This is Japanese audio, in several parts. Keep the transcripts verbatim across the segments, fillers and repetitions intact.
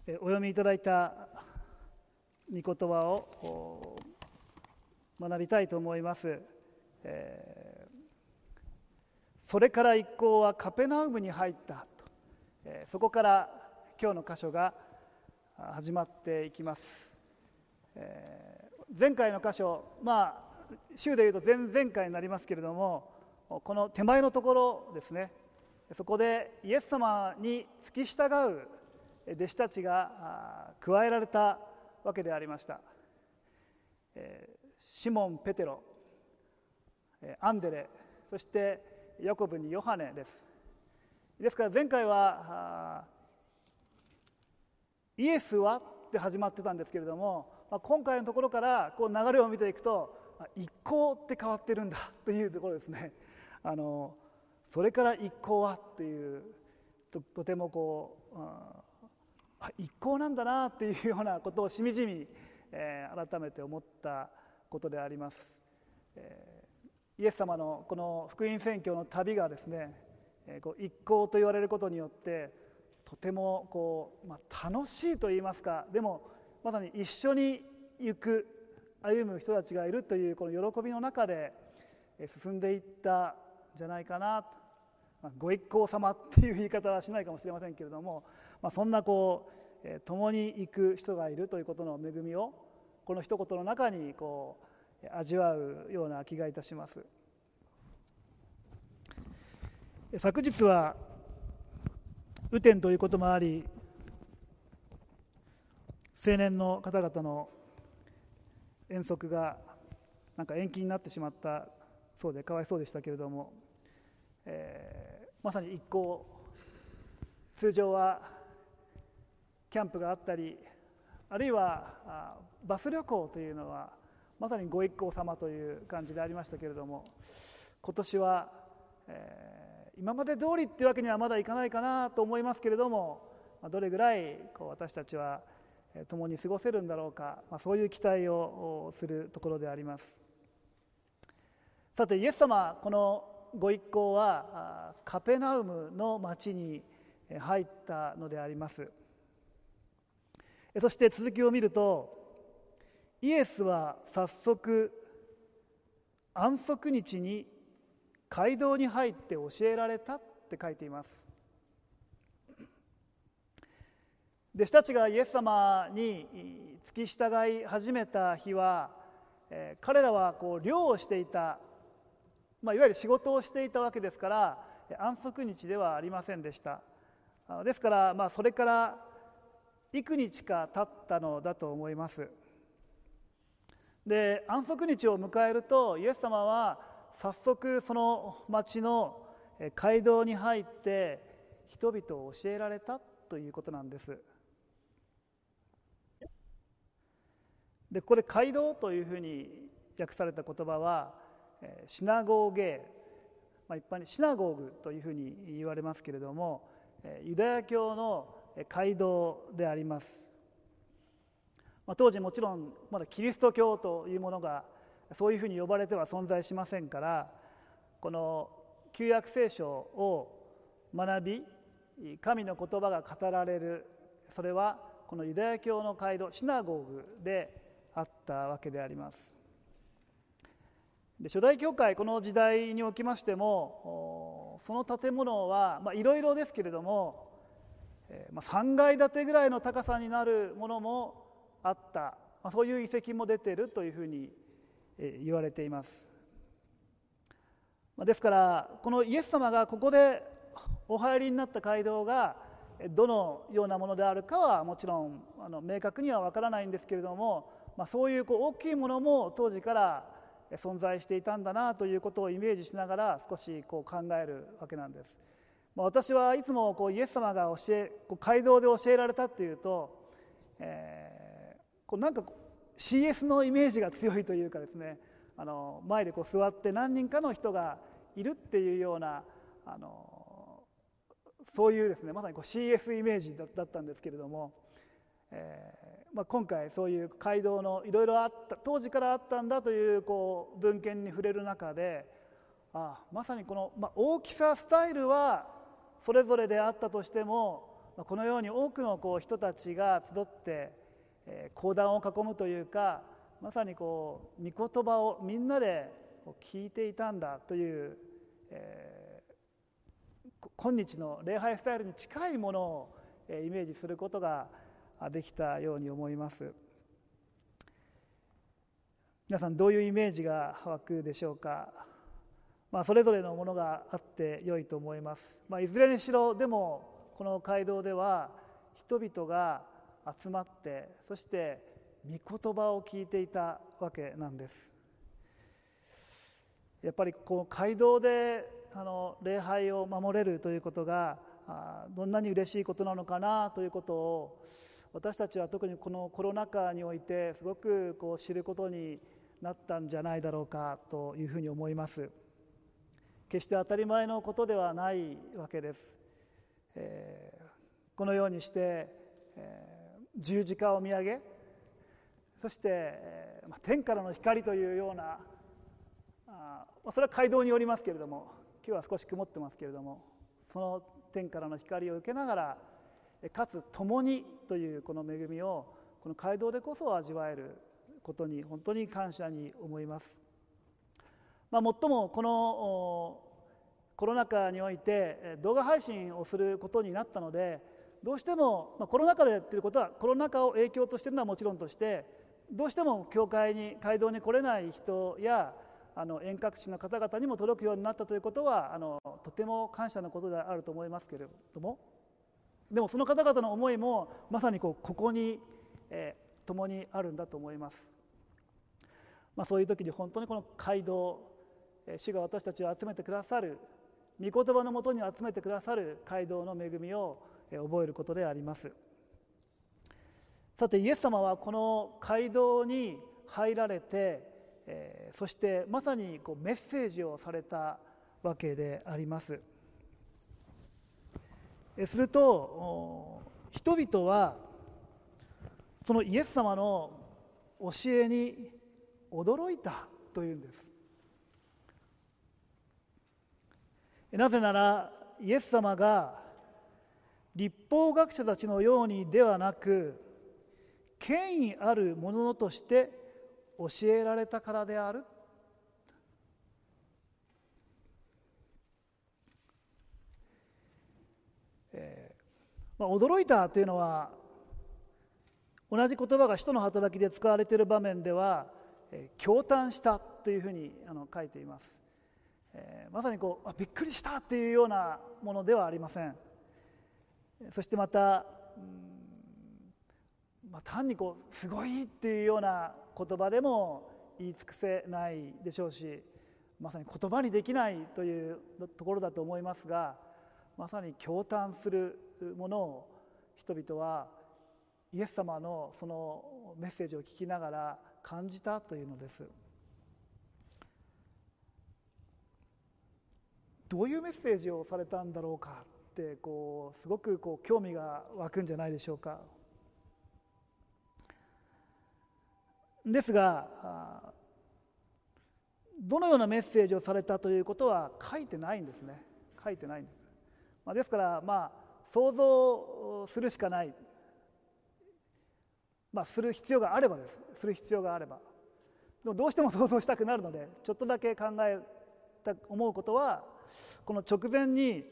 お読みいただいた御言葉を学びたいと思います。えー、それから一行はカペナウムに入ったと、えー、そこから今日の箇所が始まっていきます。えー、前回の箇所、まあ週でいうと前々回になりますけれども、この手前のところですね、そこでイエス様に付き従う弟子たちが加えられたわけでありました。シモン・ペテロ、アンデレ、そしてヤコブにヨハネです。ですから前回はイエスはって始まってたんですけれども、今回のところからこう流れを見ていくと一行って変わってるんだというところですね。あのそれから一行はっていう と, とてもこうあ一行なんだなっていうようなことをしみじみ、えー、改めて思ったことであります。えー、イエス様のこの福音宣教の旅がですね、えー、こう一行と言われることによってとてもこう、まあ、楽しいと言いますか、でもまさに一緒に行く歩む人たちがいるというこの喜びの中で進んでいったんじゃないかなと。ご一行様っていう言い方はしないかもしれませんけれども、まあ、そんなこう共に行く人がいるということの恵みをこの一言の中にこう味わうような気がいたします。昨日は雨天ということもあり、青年の方々の遠足がなんか延期になってしまったそうでかわいそうでしたけれども、えー、まさに一行、通常はキャンプがあったり、あるいはバス旅行というのはまさにご一行様という感じでありましたけれども、今年は、えー、今まで通りっていうわけにはまだいかないかなと思いますけれども、どれぐらいこう私たちは共に過ごせるんだろうか、まあ、そういう期待をするところであります。さてイエス様、このご一行はカペナウムの町に入ったのであります。そして続きを見ると、イエスは早速安息日に街道に入って教えられたって書いています。弟子たちがイエス様に付き従い始めた日は、えー、彼らはこう漁をしていた、まあ、いわゆる仕事をしていたわけですから安息日ではありませんでした。ですから、まあ、それから幾日か経ったのだと思います。で、安息日を迎えるとイエス様は早速その町の街道に入って人々を教えられたということなんです。で、ここで街道というふうに訳された言葉はシナゴーゲー、まあ、一般にシナゴーグというふうに言われますけれども、ユダヤ教の街道であります。まあ、当時もちろんまだキリスト教というものがそういうふうに呼ばれては存在しませんから、この旧約聖書を学び神の言葉が語られる、それはこのユダヤ教の街道シナゴーグであったわけであります。で、初代教会、この時代におきましてもその建物はいろいろですけれども、えーまあ、さんがい建てぐらいの高さになるものもあった、まあ、そういう遺跡も出ているというふうに、えー、言われています。まあ、ですからこのイエス様がここでお入りになった街道がどのようなものであるかはもちろんあの明確にはわからないんですけれども、まあ、そういうこう大きいものも当時から存在していたんだなということをイメージしながら少しこう考えるわけなんです。まあ、私はいつもこうイエス様が教えこう街道で教えられたっていうと、えー、こうなんか シーエス のイメージが強いというかですね、あの前でこう座って何人かの人がいるっていうようなあのそういうですね、まさにこう シーエス イメージ だ, だったんですけれども、えーまあ、今回そういう街道のいろいろあった当時からあったんだというこう文献に触れる中で、ああまさにこの、まあ、大きさスタイルはそれぞれであったとしても、 このように多くのこう人たちが集って、えー、講談を囲むというか、まさにこう御言葉をみんなで聞いていたんだという、えー、今日の礼拝スタイルに近いものをイメージすることができたように思います。皆さんどういうイメージが湧くでしょうか。まあ、それぞれのものがあって良いと思います。まあ、いずれにしろでもこの街道では人々が集まって、そして御言葉を聞いていたわけなんです。やっぱりこの街道であの礼拝を守れるということがどんなに嬉しいことなのかなということを、私たちは特にこのコロナ禍においてすごくこう知ることになったんじゃないだろうかというふうに思います。決して当たり前のことではないわけです。えー、このようにして、えー、十字架を見上げ、そして、えーまあ、天からの光というような、あそれは街道によりますけれども、今日は少し曇ってますけれども、その天からの光を受けながら、かつ共にというこの恵みをこの街道でこそ味わえることに本当に感謝に思います。まあ、もっともこのコロナ禍において動画配信をすることになったので、どうしても、まあ、コロナ禍でやっていることはコロナ禍を影響としているのはもちろんとして、どうしても教会に街道に来れない人やあの遠隔地の方々にも届くようになったということはあのとても感謝のことであると思いますけれども、でもその方々の思いもまさにこうここに、えー、共にあるんだと思います。まあ、そういう時に本当にこの街道、えー、主が私たちを集めてくださる、御言葉のもとに集めてくださる街道の恵みを、えー、覚えることであります。さてイエス様はこの街道に入られて、えー、そしてまさにこうメッセージをされたわけであります。すると人々はそのイエス様の教えに驚いたというんです。なぜならイエス様が律法学者たちのようにではなく、権威あるものとして教えられたからである。えーまあ、驚いたというのは、同じ言葉が使徒の働きで使われている場面では、えー、驚嘆したというふうにあの書いています。えー、まさにこうあびっくりしたというようなものではありません。そしてまた、うんまあ、単にこうすごいっていうような言葉でも言い尽くせないでしょうし、まさに言葉にできないというところだと思いますが、まさに驚嘆するものを人々はイエス様のそのメッセージを聞きながら感じたというのです。どういうメッセージをされたんだろうかってこうすごくこう興味が湧くんじゃないでしょうか。ですが、どのようなメッセージをされたということは書いてないんですね。書いてないんです。まあ、ですからまあ想像するしかない、まあ、する必要があればですする必要があればでもどうしても想像したくなるので、ちょっとだけ考えた思うことは、この直前に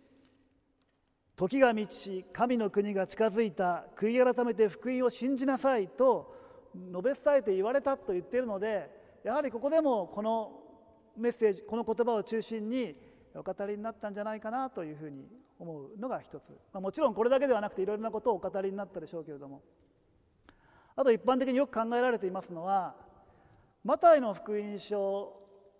時が満ち神の国が近づいた、悔い改めて福音を信じなさいと述べ伝えて言われたと言っているので、やはりここでもこのメッセージ、この言葉を中心にお語りになったんじゃないかなというふうに思うのが一つ、まあ、もちろんこれだけではなくていろいろなことをお語りになったでしょうけれども、あと一般的によく考えられていますのは、マタイの福音書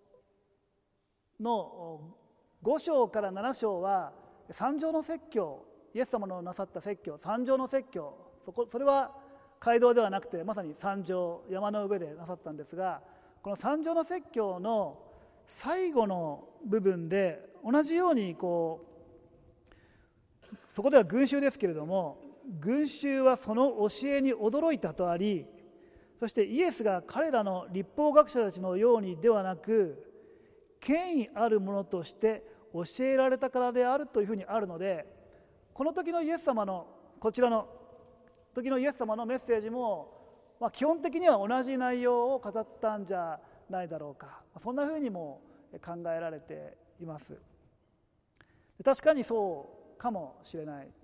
のご章からなな章は三条の説教、イエス様のなさった説教、三条の説教、そこそれは街道ではなくてまさに山上、山の上でなさったんですが、この三条の説教の最後の部分で同じようにこう、そこでは群衆ですけれども、群衆はその教えに驚いたとあり、そしてイエスが彼らの律法学者たちのようにではなく、権威あるものとして教えられたからであるというふうにあるので、ここの時のイエス様のこちらの時のイエス様のメッセージも、まあ、基本的には同じ内容を語ったんじゃないだろうか、そんなふうにも考えられています。確かにそうかもしれない、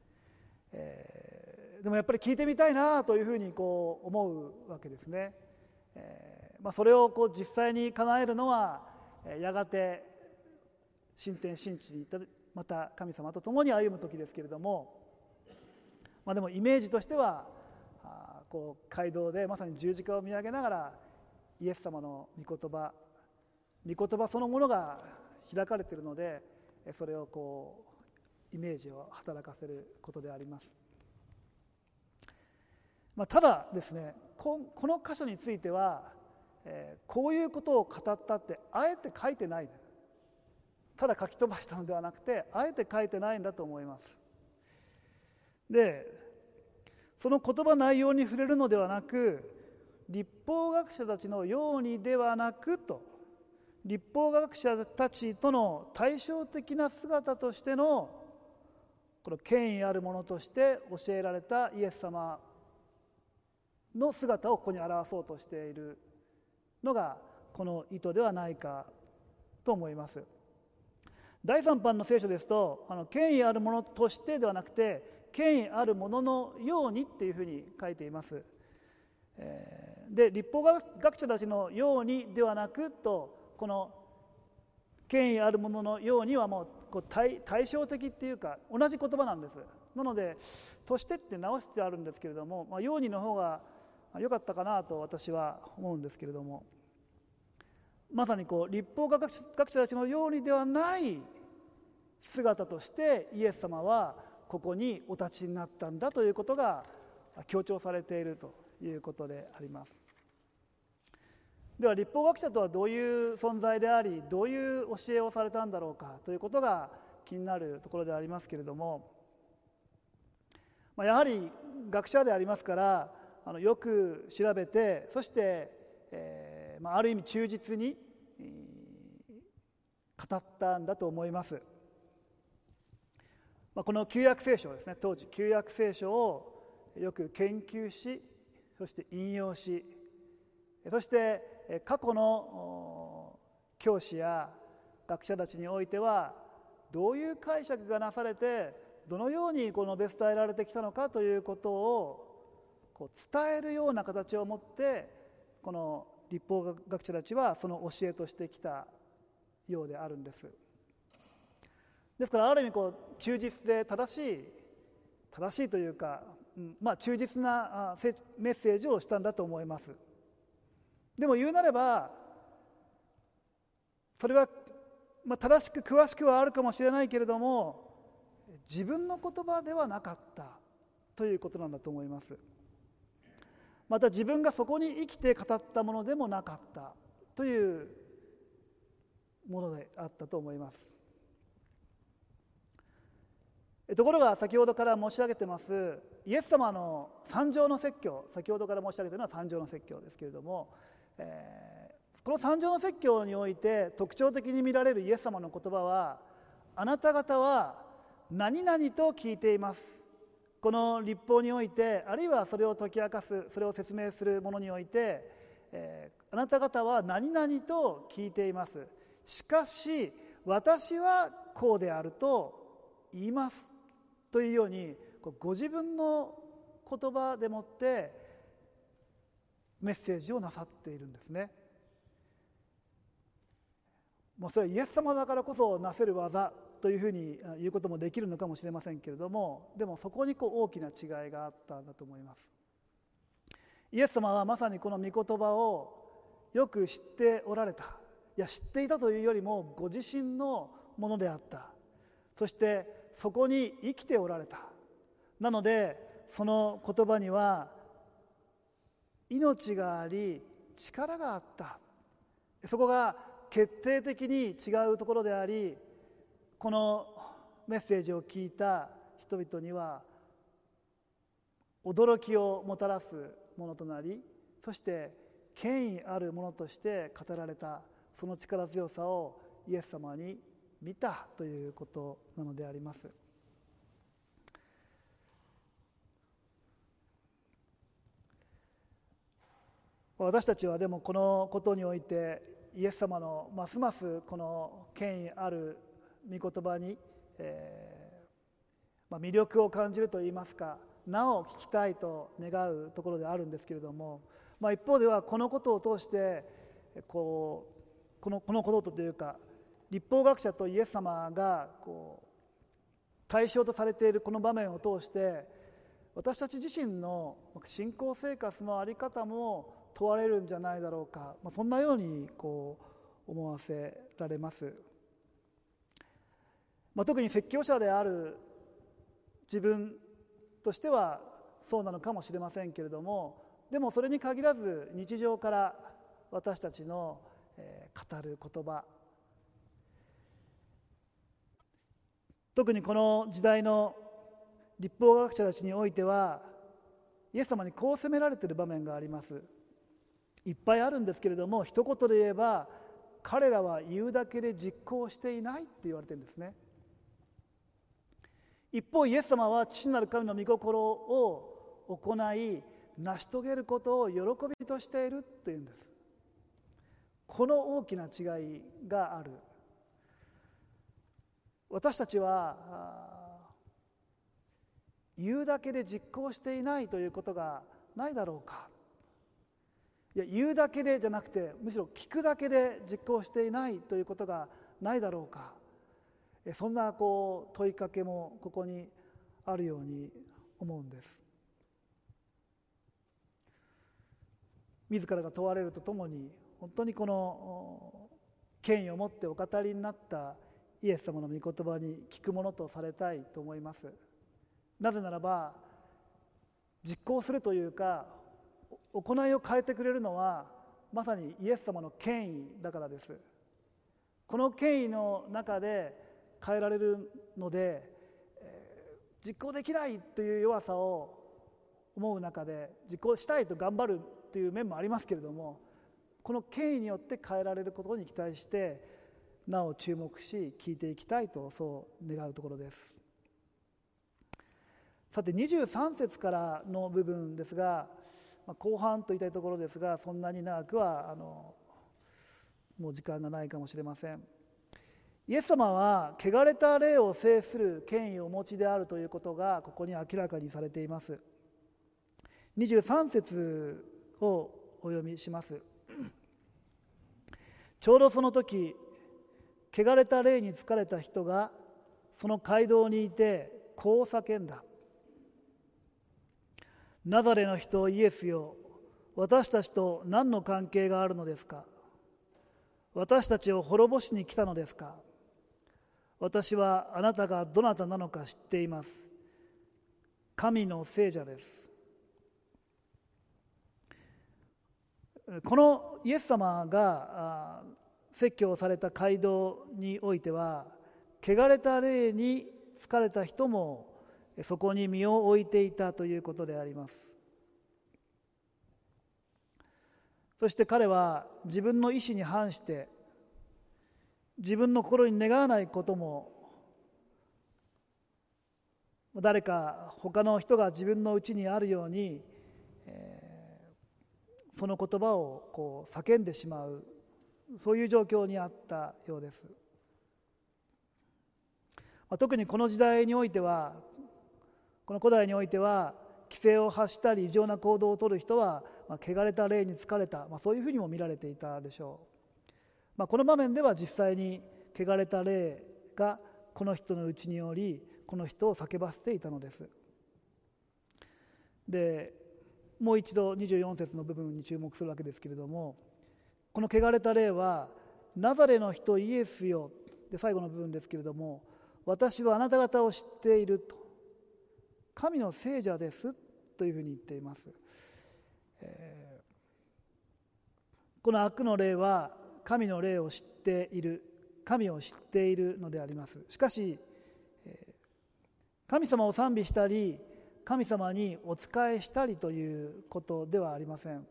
えー、でもやっぱり聞いてみたいなというふうにこう思うわけですね。えーまあ、それをこう実際に叶えるのはやがて新天新地に行ったまた神様と共に歩む時ですけれども、まあ、でもイメージとしてはあこう街道でまさに十字架を見上げながらイエス様の御言葉御言葉そのものが開かれているので、それをこうイメージを働かせることであります。まあ、ただですね、この箇所については、えー、こういうことを語ったってあえて書いてない、ただ書き飛ばしたのではなくてあえて書いてないんだと思います。で、その言葉内容に触れるのではなく、律法学者たちのようにではなくと、律法学者たちとの対照的な姿としてのこの権威あるものとして教えられたイエス様の姿をここに表そうとしているのがこの意図ではないかと思います。第三版の聖書ですと、あの権威あるものとしてではなくて権威あるもののようにっていうふうに書いています。えー、で律法学者たちのようにではなくと、この権威あるもののようにはもうこう 対, 対照的っていうか同じ言葉なんです。なのでとしてって直してあるんですけれども、まあ、ようにの方が良かったかなと私は思うんですけれども、まさにこう律法学者たちのようにではない姿としてイエス様はここにお立ちになったんだということが強調されているということであります。では律法学者とはどういう存在であり、どういう教えをされたんだろうかということが気になるところでありますけれども、まあ、やはり学者でありますから、あのよく調べて、そして、えーまあ、ある意味忠実に、えー、語ったんだと思います。まあ、この旧約聖書ですね、当時旧約聖書をよく研究し、そして引用し、そして過去の教師や学者たちにおいてはどういう解釈がなされて、どのようにこの述べ伝えられてきたのかということをこう伝えるような形を持って、この律法学者たちはその教えとしてきたようであるんです。ですからある意味こう忠実で正しい正しいというか、まあ、忠実なメッセージをしたんだと思います。でも言うなればそれは、まあ、正しく詳しくはあるかもしれないけれども、自分の言葉ではなかったということなんだと思います。また自分がそこに生きて語ったものでもなかったというものであったと思います。ところが先ほどから申し上げてますイエス様の三条の説教、先ほどから申し上げているのは三条の説教ですけれども、えー、この三条の説教において特徴的に見られるイエス様の言葉は、あなた方は何々と聞いています。この律法において、あるいはそれを解き明かす、それを説明するものにおいて、えー、あなた方は何々と聞いています。しかし私はこうであると言いますというように、ご自分の言葉でもってメッセージをなさっているんですね。もうそれはイエス様だからこそなせる技というふうに言うこともできるのかもしれませんけれども、でもそこにこう大きな違いがあったんだと思います。イエス様はまさにこの御言葉をよく知っておられた、いや知っていたというよりもご自身のものであった。そしてそこに生きておられた。なのでその言葉には命があり力があった。そこが決定的に違うところであり、このメッセージを聞いた人々には驚きをもたらすものとなり、そして権威あるものとして語られたその力強さをイエス様に見たということなのであります。 私たちはでもこのことにおいてイエス様のますますこの権威ある御言葉に、えーまあ、魅力を感じるといいますか、なお聞きたいと願うところであるんですけれども、まあ、一方ではこのことを通してこうこのこのことというか、律法学者とイエス様がこう対象とされているこの場面を通して私たち自身の信仰生活の在り方も問われるんじゃないだろうか、まあ、そんなようにこう思わせられます。まあ、特に説教者である自分としてはそうなのかもしれませんけれども、でもそれに限らず日常から私たちの、えー、語る言葉、特にこの時代の律法学者たちにおいてはイエス様にこう責められている場面があります。いっぱいあるんですけれども、一言で言えば彼らは言うだけで実行していないって言われてるんですね。一方イエス様は父なる神の御心を行い成し遂げることを喜びとしているというんです。この大きな違いがある。私たちは言うだけで実行していないということがないだろうか。いや、言うだけでじゃなくて、むしろ聞くだけで実行していないということがないだろうか。そんなこう問いかけもここにあるように思うんです。自らが問われるとともに、本当にこの権威を持ってお語りになったイエス様の御言葉に聞くものとされたいと思います。なぜならば、実行するというか行いを変えてくれるのはまさにイエス様の権威だからです。この権威の中で変えられるので、えー、実行できないという弱さを思う中で、実行したいと頑張るという面もありますけれども、この権威によって変えられることに期待してなお注目し聞いていきたいとそう願うところです。さてにじゅうさん節からの部分ですが、まあ、後半と言いたいところですが、そんなに長くはあのもう時間がないかもしれません。イエス様は汚れた霊を制する権威をお持ちであるということがここに明らかにされています。にじゅうさん節をお読みします。ちょうどその時、汚れた霊に疲れた人がその街道にいてこう叫んだ。ナザレの人イエスよ、私たちと何の関係があるのですか。私たちを滅ぼしに来たのですか。私はあなたがどなたなのか知っています。神の聖者です。このイエス様が説教された街道においては、汚れた霊に疲れた人もそこに身を置いていたということであります。そして彼は自分の意思に反して自分の心に願わないことも、誰か他の人が自分のうちにあるように、えー、その言葉をこう叫んでしまう、そういう状況にあったようです。特にこの時代においては、この古代においては規制を発したり異常な行動を取る人は、まあ、汚れた霊に疲れた、まあ、そういうふうにも見られていたでしょう。まあ、この場面では実際に汚れた霊がこの人のうちにおり、この人を叫ばせていたのです。で、もう一度にじゅうよん節の部分に注目するわけですけれども、この汚れた霊はナザレの人イエスよで最後の部分ですけれども、私はあなた方を知っていると、神の聖者ですというふうに言っています。えー、この悪の霊は神の霊を知っている、神を知っているのであります。しかし、えー、神様を賛美したり神様にお仕えしたりということではありません。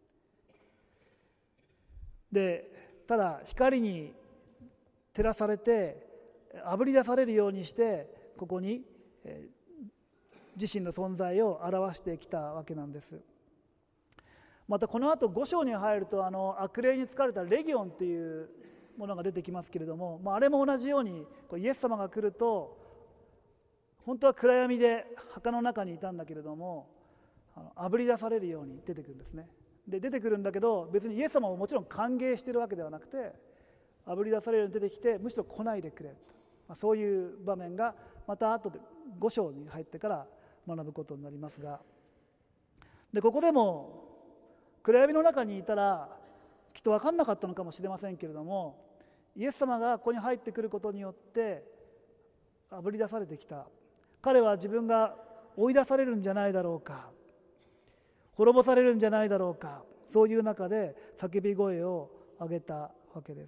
で、ただ光に照らされてあぶり出されるようにしてここに、えー自身の存在を表してきたわけなんです。 またこの後ご章に入ると、あの悪霊に疲れたレギオンというものが出てきますけれども、まあ、あれも同じようにイエス様が来ると本当は暗闇で墓の中にいたんだけれども、あのあぶり出されるように出てくるんですね。で出てくるんだけど、別にイエス様ももちろん歓迎しているわけではなくて、あぶり出されるように出てきて、むしろ来ないでくれと、まあ、そういう場面がまた後でご章に入ってから学ぶことになりますが、でここでも暗闇の中にいたらきっと分かんなかったのかもしれませんけれども、イエス様がここに入ってくることによってあぶり出されてきた。彼は自分が追い出されるんじゃないだろうか、滅ぼされるんじゃないだろうか、そういう中で叫び声を上げたわけです。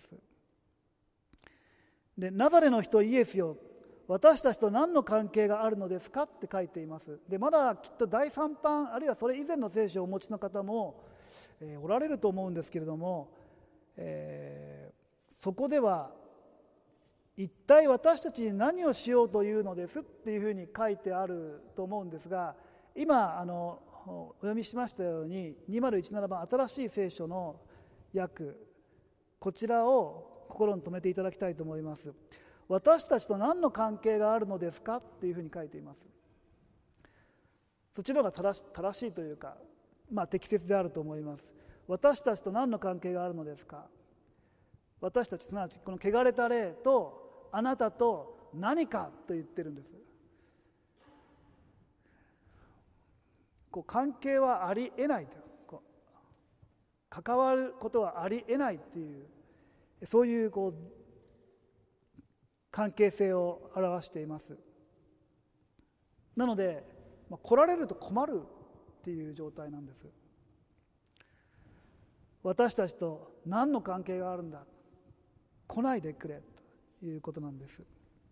で、ナザレの人イエスよ、私たちと何の関係があるのですかって書いています。でまだきっとだいさん版あるいはそれ以前の聖書をお持ちの方も、えー、おられると思うんですけれども、えー、そこでは一体私たちに何をしようというのですっていうふうに書いてあると思うんですが、今あのお読みしましたようににせんじゅうなな版新しい聖書の訳、こちらを心に留めていただきたいと思います。私たちと何の関係があるのですかっていうふうに書いています。そっちの方が正し、正しいというか、まあ、適切であると思います。私たちと何の関係があるのですか。私たち、すなわちこの汚れた霊とあなたと何かと言ってるんです。こう関係はありえないと、こう関わることはありえないっていう、そういうこう関係性を表しています。なので、まあ、来られると困るっていう状態なんです。私たちと何の関係があるんだ、来ないでくれということなんです。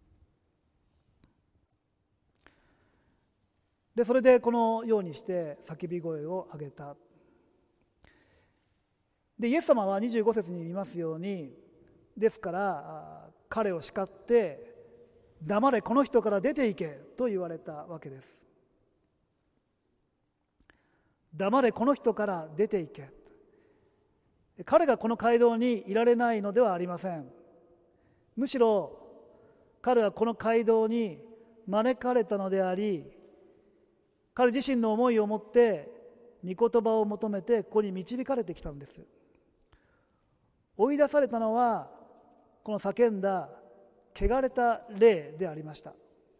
でそれでこのようにして叫び声を上げた。でイエス様はにじゅうご節に見ますように、ですから彼を叱って黙れ、この人から出て行けと言われたわけです。黙れ、この人から出て行け。彼がこの街道にいられないのではありません。むしろ彼はこの街道に招かれたのであり、彼自身の思いを持って御言葉を求めてここに導かれてきたんです。追い出されたのはこの叫んだ汚れた霊でありました。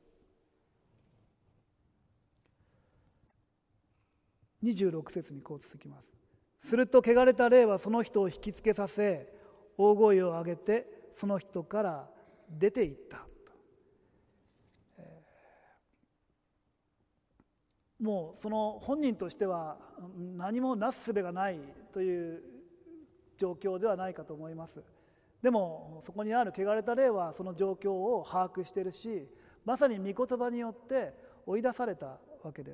にじゅうろく節にこう続きます。すると汚れた霊はその人を引きつけさせ、大声を上げてその人から出て行った。もうその本人としては何もなすすべがないという状況ではないかと思います。でもそこにある汚れた霊はその状況を把握しているし、まさに御言葉によって追い出されたわけです。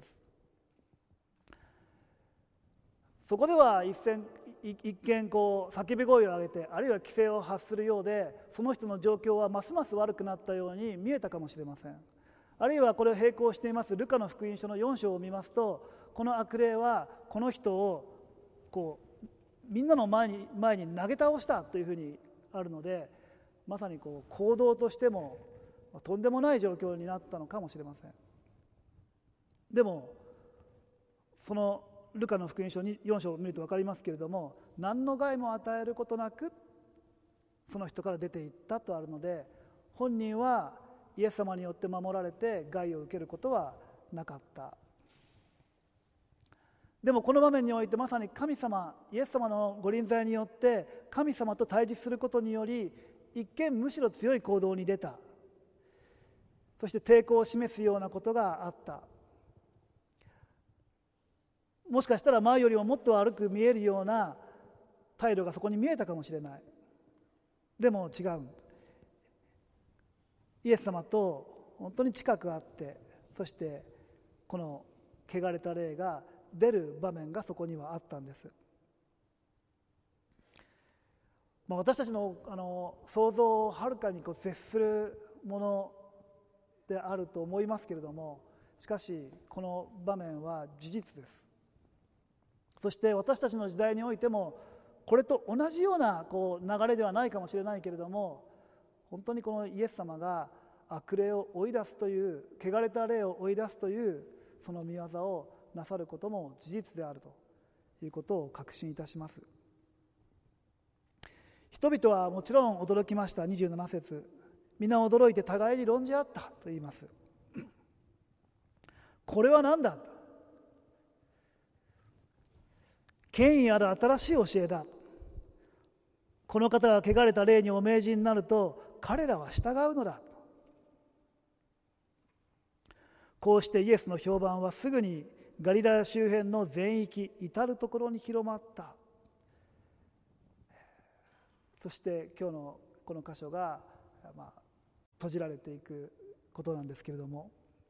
そこでは一見、一見こう叫び声を上げて、あるいは規制を発するようで、その人の状況はますます悪くなったように見えたかもしれません。あるいはこれを並行していますルカの福音書のよん章を見ますと、この悪霊はこの人をこうみんなの前に前に投げ倒したというふうにあるので、まさにこう行動としてもとんでもない状況になったのかもしれません。でもそのルカの福音書よん章を見ると分かりますけれども、何の害も与えることなくその人から出ていったとあるので、本人はイエス様によって守られて害を受けることはなかった。でもこの場面においてまさに神様、イエス様のご臨在によって神様と対峙することにより、一見むしろ強い行動に出た。そして抵抗を示すようなことがあった。もしかしたら前よりももっと悪く見えるような態度がそこに見えたかもしれない。でも違う。イエス様と本当に近くあって、そしてこの汚れた霊が出る場面がそこにはあったんです。まあ、私たちの、あの想像をはるかにこう接するものであると思いますけれども、しかしこの場面は事実です。 そして私たちの時代においてもこれと同じようなこう流れではないかもしれないけれども、本当にこのイエス様が悪霊を追い出すという、汚れた霊を追い出すというその御業をなさることも事実であるということを確信いたします。人々はもちろん驚きました。にじゅうなな節、皆驚いて互いに論じ合ったと言います。これは何だ、権威ある新しい教えだ。この方が汚れた霊にお命じになると彼らは従うのだ。こうしてイエスの評判はすぐにガリラヤ周辺の全域至るところに広まった。そして今日のこの箇所が、まあ、閉じられていくことなんですけれども、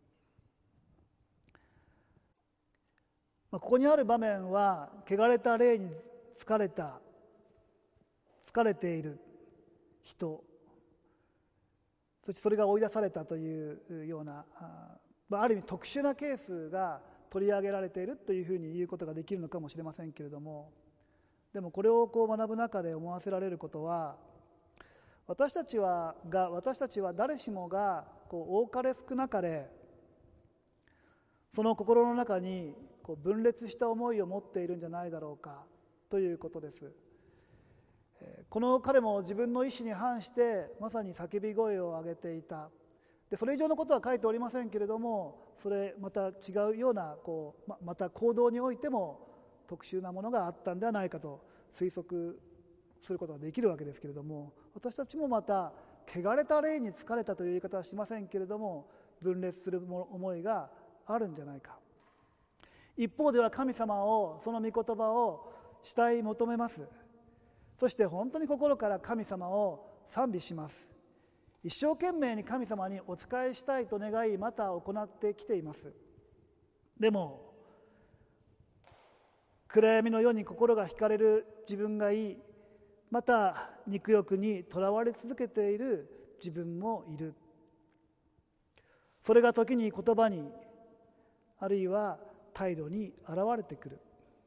まあ、ここにある場面は汚れた霊に疲れた疲れている人、そしてそれが追い出されたというような、あ, ある意味特殊なケースが取り上げられているというふうに言うことができるのかもしれませんけれども、でもこれをこう学ぶ中で思わせられることは、私たちはが私たちは誰しもがこう多かれ少なかれその心の中にこう分裂した思いを持っているんじゃないだろうかということです。この彼も自分の意思に反してまさに叫び声を上げていた。でそれ以上のことは書いておりませんけれども、それまた違うようなこう ま, また行動においても特殊なものがあったんではないかと推測することができるわけですけれども、私たちもまた汚れた霊に疲れたという言い方はしませんけれども、分裂する思いがあるんじゃないか。一方では神様を、その御言葉を慕い求めます。そして本当に心から神様を賛美します。一生懸命に神様にお仕えしたいと願い、また行ってきています。でも暗闇の世に心が惹かれる自分がいい、また肉欲にとらわれ続けている自分もいる。それが時に言葉に、あるいは態度に現れてくる。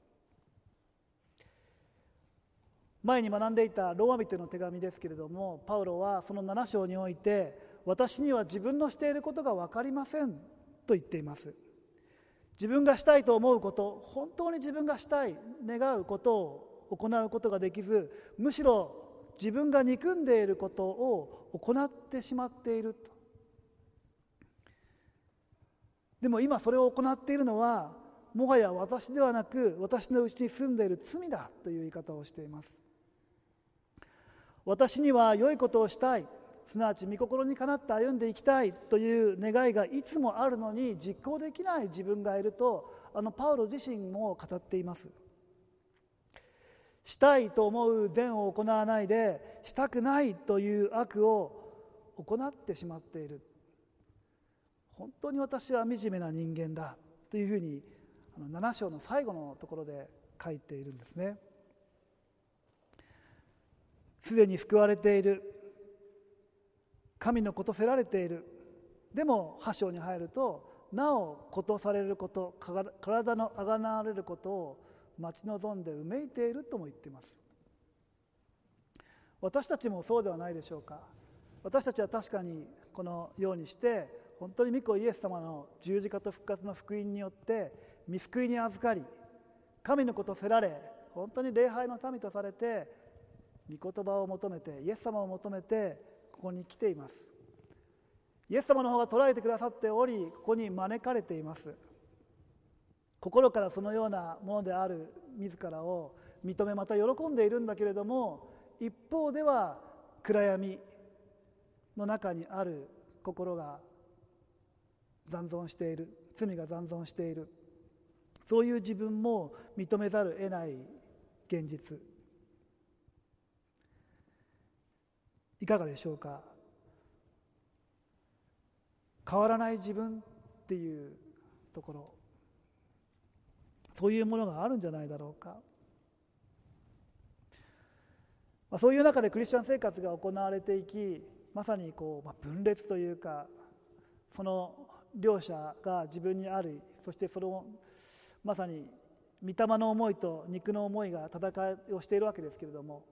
前に学んでいたローマ人の手紙ですけれども、パウロはそのなな章において、私には自分のしていることが分かりませんと言っています。自分がしたいと思うこと、本当に自分がしたい願うことを行うことができず、むしろ自分が憎んでいることを行ってしまっていると。でも今それを行っているのはもはや私ではなく、私のうちに住んでいる罪だという言い方をしています。私には良いことをしたい、すなわち御心にかなって歩んでいきたいという願いがいつもあるのに実行できない自分がいると、あのパウロ自身も語っています。したいと思う善を行わないで、したくないという悪を行ってしまっている。本当に私は惨めな人間だというふうに、あのなな章の最後のところで書いているんですね。すでに救われている、神のことせられている。でもは章に入ると、なおことされること、体のあがなわれることを待ち望んでうめいているとも言っています。私たちもそうではないでしょうか。私たちは確かにこのようにして、本当に御子イエス様の十字架と復活の福音によって御救いに預かり、神のことせられ、本当に礼拝の民とされて、御言葉を求めて、イエス様を求めてここに来ています。イエス様の方が捉えてくださっており、ここに招かれています。心からそのようなものである自らを認め、また喜んでいるんだけれども、一方では暗闇の中にある心が残存している、罪が残存している、そういう自分も認めざるを得ない現実。いかがでしょうか。変わらない自分っていうところ、そういうものがあるんじゃないだろうか。まあ、そういう中でクリスチャン生活が行われていき、まさにこう、まあ、分裂というか、その両者が自分にある、そしてそのまさに御霊の思いと肉の思いが戦いをしているわけですけれども、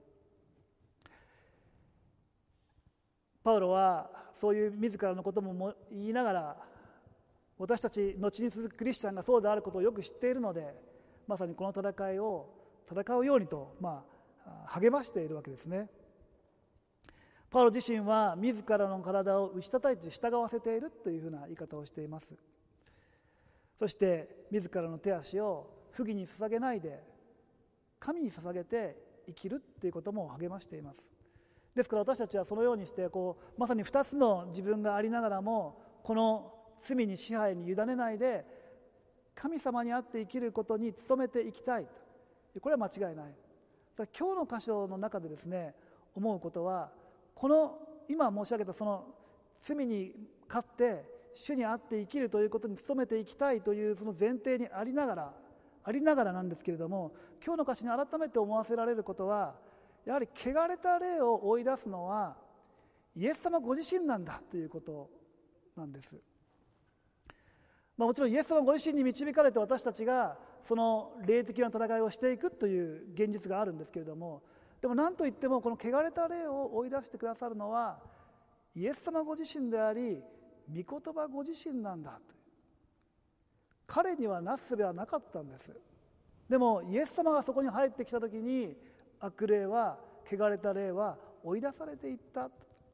パウロはそういう自らのことも言いながら、私たち後に続くクリスチャンがそうであることをよく知っているので、まさにこの戦いを戦うようにと、まあ、励ましているわけですね。パウロ自身は自らの体を打ち叩いて従わせているというふうな言い方をしています。そして自らの手足を不義に捧げないで神に捧げて生きるということも励ましています。ですから私たちはそのようにしてこうまさにふたつの自分がありながらも、この罪に支配に委ねないで神様にあって生きることに努めていきたい、これは間違いない。だから今日の箇所の中でですね、思うことは、この今申し上げたその罪に勝って主にあって生きるということに努めていきたいというその前提にありながらありながらなんですけれども、今日の箇所に改めて思わせられることは、やはり汚れた霊を追い出すのはイエス様ご自身なんだということなんです。まあ、もちろんイエス様ご自身に導かれて私たちがその霊的な戦いをしていくという現実があるんですけれども、でも何といってもこの汚れた霊を追い出してくださるのはイエス様ご自身であり、御言葉ご自身なんだと。彼にはなすすべはなかったんです。でもイエス様がそこに入ってきたときに、悪霊は、汚れた霊は追い出されていった。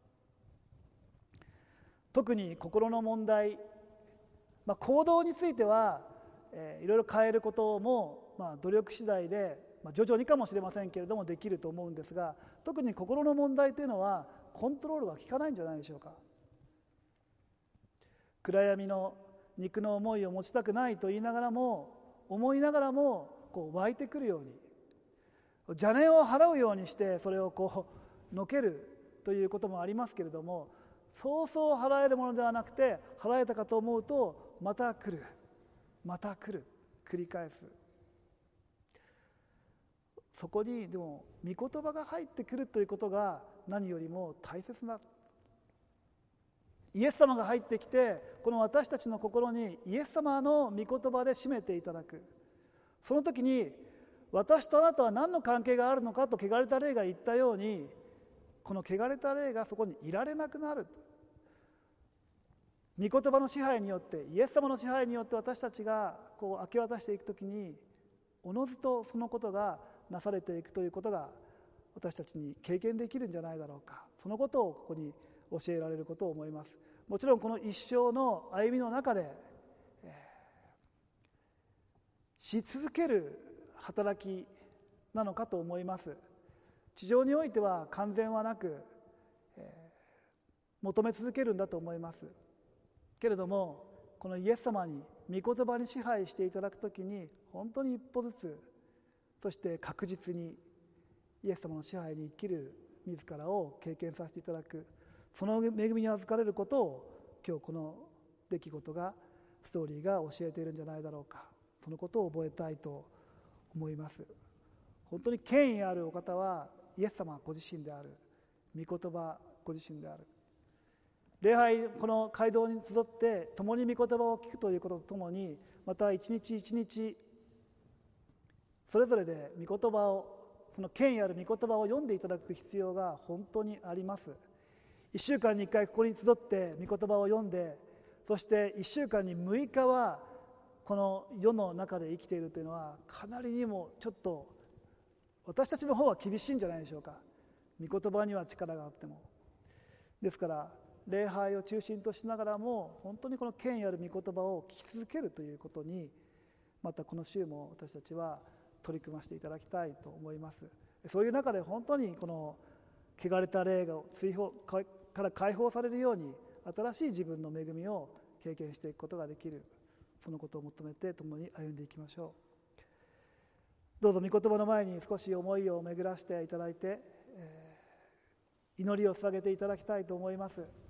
特に心の問題、まあ、行動については、えー、いろいろ変えることも、まあ、努力次第で、まあ、徐々にかもしれませんけれどもできると思うんですが、特に心の問題というのはコントロールが効かないんじゃないでしょうか。暗闇の肉の思いを持ちたくないと言いながらも、思いながらもこう湧いてくるように、邪念を払うようにしてそれをこうのけるということもありますけれども、そうそう払えるものではなくて、払えたかと思うとまた来るまた来る繰り返す。そこにでも御言葉が入ってくるということが何よりも大切な、イエス様が入ってきてこの私たちの心にイエス様の御言葉で締めていただく。その時に私とあなたは何の関係があるのかと汚れた霊が言ったように、この汚れた霊がそこにいられなくなる。御言葉の支配によって、イエス様の支配によって私たちがこう明け渡していくときに、おのずとそのことがなされていくということが私たちに経験できるんじゃないだろうか。そのことをここに教えられることを思います。もちろんこの一生の歩みの中で、えー、し続ける働きなのかと思います。地上においては完全はなく、えー、求め続けるんだと思いますけれども、このイエス様に御言葉に支配していただくときに、本当に一歩ずつ、そして確実にイエス様の支配に生きる自らを経験させていただく、その恵みに預かれることを今日この出来事が、ストーリーが教えているんじゃないだろうか。そのことを覚えたいと思います。本当に権威あるお方はイエス様ご自身である、御言葉ご自身である。礼拝、この街道に集って共に御言葉を聞くということとともに、また一日一日それぞれで御言葉を、その権威ある御言葉を読んでいただく必要が本当にあります。一週間に一回ここに集って御言葉を読んで、そして一週間にむいかはこの世の中で生きているというのは、かなりにもちょっと私たちの方は厳しいんじゃないでしょうか。御言葉には力があっても。ですから礼拝を中心としながらも、本当にこの権威ある御言葉を聞き続けるということに、またこの週も私たちは取り組ませていただきたいと思います。そういう中で本当にこの汚れた霊が追放から解放されるように、新しい自分の恵みを経験していくことができる、そのことを求めて共に歩んでいきましょう。どうぞ御言葉の前に少し思いを巡らしていただいて、えー、祈りを捧げていただきたいと思います。